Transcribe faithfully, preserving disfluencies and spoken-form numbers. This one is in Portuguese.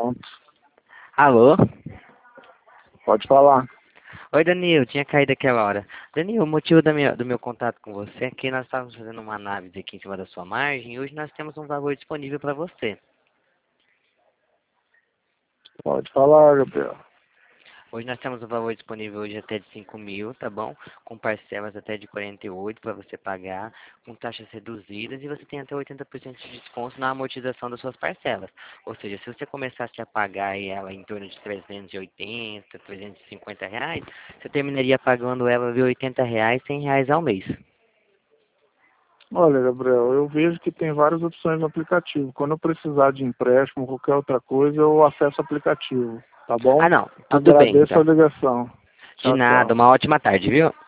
pronto. Alô? Pode falar. Oi, Danilo, tinha caído aquela hora. Danilo, o motivo da minha, do meu contato com você é que nós estávamos fazendo uma análise aqui em cima da sua margem e hoje nós temos um valor disponível para você. Pode falar, Gabriel. Hoje nós temos um valor disponível hoje até de cinco mil, tá bom? Com parcelas até de quarenta e oito para você pagar, com taxas reduzidas e você tem até oitenta por cento de desconto na amortização das suas parcelas. Ou seja, se você começasse a pagar ela em torno de trezentos e oitenta, trezentos e cinquenta reais, você terminaria pagando ela de oitenta reais, cem reais ao mês. Olha, Gabriel, eu vejo que tem várias opções no aplicativo. Quando eu precisar de empréstimo ou qualquer outra coisa, eu acesso o aplicativo, tá bom? Ah, não, tudo bem Agradeço a então. ligação. De Tchau, nada, tchau. uma ótima tarde, viu?